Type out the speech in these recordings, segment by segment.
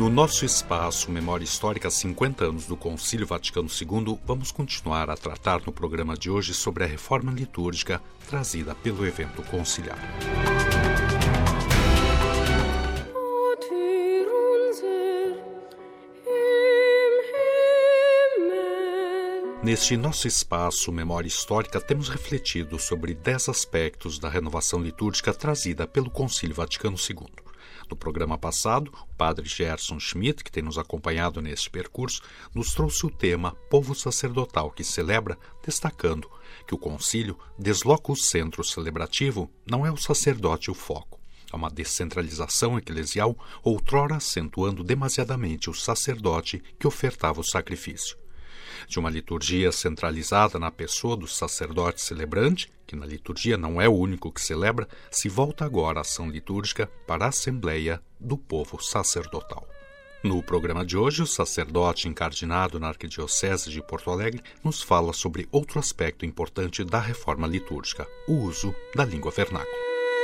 No nosso espaço Memória Histórica 50 anos do Concílio Vaticano II, vamos continuar a tratar no programa de hoje sobre a reforma litúrgica trazida pelo evento conciliar. Neste nosso espaço Memória Histórica, temos refletido sobre 10 aspectos da renovação litúrgica trazida pelo Concílio Vaticano II. No programa passado, o padre Gerson Schmidt, que tem nos acompanhado neste percurso, nos trouxe o tema Povo Sacerdotal que celebra, destacando que o concílio desloca o centro celebrativo, não é o sacerdote o foco. Há uma descentralização eclesial, outrora acentuando demasiadamente o sacerdote que ofertava o sacrifício. De uma liturgia centralizada na pessoa do sacerdote celebrante, que na liturgia não é o único que celebra, se volta agora a ação litúrgica para a Assembleia do Povo Sacerdotal. No programa de hoje, o sacerdote encardinado na Arquidiocese de Porto Alegre nos fala sobre outro aspecto importante da reforma litúrgica, o uso da língua vernácula.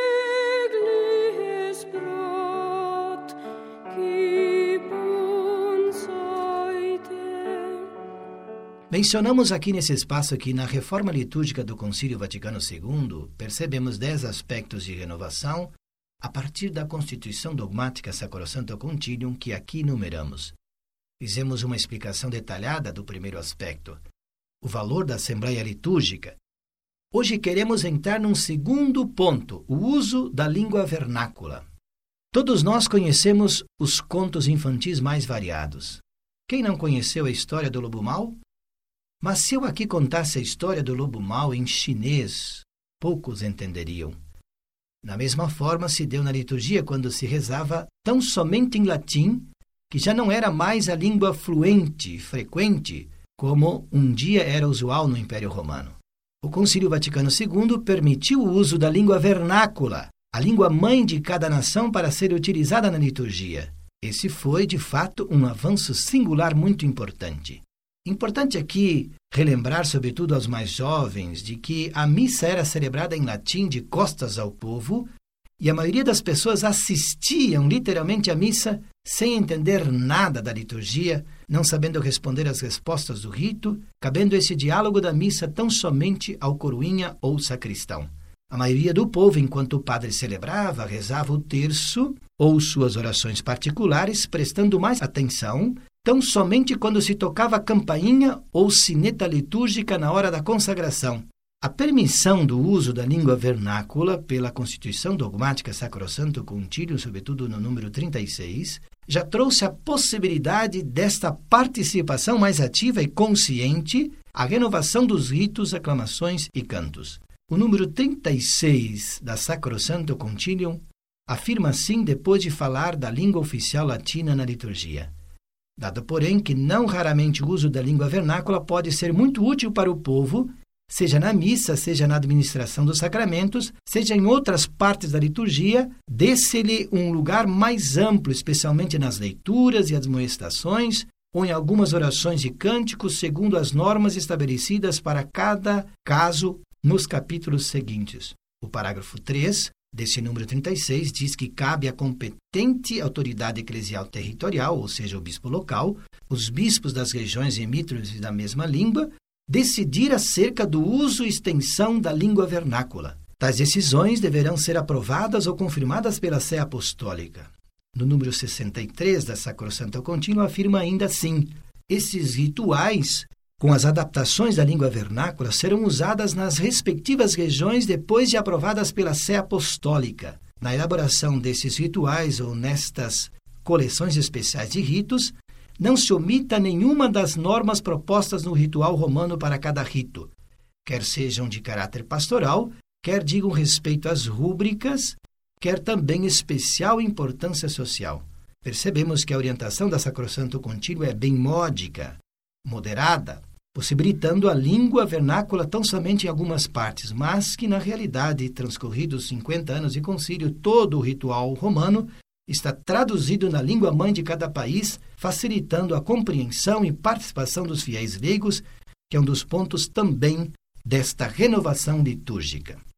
Mencionamos aqui nesse espaço que na reforma litúrgica do Concílio Vaticano II percebemos 10 aspectos de renovação a partir da Constituição Dogmática Sacrosanto Concilium que aqui enumeramos. Fizemos uma explicação detalhada do primeiro aspecto, o valor da Assembleia Litúrgica. Hoje queremos entrar num segundo ponto, o uso da língua vernácula. Todos nós conhecemos os contos infantis mais variados. Quem não conheceu a história do Lobo Mau? Mas se eu aqui contasse a história do Lobo Mau em chinês, poucos entenderiam. Da mesma forma se deu na liturgia quando se rezava tão somente em latim, que já não era mais a língua fluente, frequente, como um dia era usual no Império Romano. O Concílio Vaticano II permitiu o uso da língua vernácula, a língua mãe de cada nação para ser utilizada na liturgia. Esse foi, de fato, um avanço singular muito importante. Importante aqui relembrar, sobretudo aos mais jovens, de que a missa era celebrada em latim de costas ao povo e a maioria das pessoas assistiam literalmente à missa sem entender nada da liturgia, não sabendo responder às respostas do rito, cabendo esse diálogo da missa tão somente ao coroinha ou sacristão. A maioria do povo, enquanto o padre celebrava, rezava o terço ou suas orações particulares, prestando mais atenção tão somente quando se tocava a campainha ou sineta litúrgica na hora da consagração. A permissão do uso da língua vernácula pela Constituição Dogmática Sacrosanto Concilium, sobretudo no número 36, já trouxe a possibilidade desta participação mais ativa e consciente à renovação dos ritos, aclamações e cantos. O número 36 da Sacrosanto Concilium afirma assim depois de falar da língua oficial latina na liturgia. Dado, porém, que não raramente o uso da língua vernácula pode ser muito útil para o povo, seja na missa, seja na administração dos sacramentos, seja em outras partes da liturgia, dê-se-lhe um lugar mais amplo, especialmente nas leituras e admoestações, ou em algumas orações e cânticos, segundo as normas estabelecidas para cada caso nos capítulos seguintes. O parágrafo 3 desse número 36 diz que cabe à competente autoridade eclesial territorial, ou seja, o bispo local, os bispos das regiões limítrofes da mesma língua, decidir acerca do uso e extensão da língua vernácula. Tais decisões deverão ser aprovadas ou confirmadas pela Sé Apostólica. No número 63 da Sacrosanto Concilium afirma ainda assim: esses rituais, com as adaptações da língua vernácula, serão usadas nas respectivas regiões depois de aprovadas pela Sé Apostólica. Na elaboração desses rituais ou nestas coleções especiais de ritos, não se omita nenhuma das normas propostas no ritual romano para cada rito, quer sejam de caráter pastoral, quer digam respeito às rúbricas, quer também especial importância social. Percebemos que a orientação da Sacrosanto Concilium é bem módica, moderada, possibilitando a língua vernácula tão somente em algumas partes, mas que, na realidade, transcorridos 50 anos de concílio, todo o ritual romano está traduzido na língua mãe de cada país, facilitando a compreensão e participação dos fiéis leigos, que é um dos pontos também desta renovação litúrgica.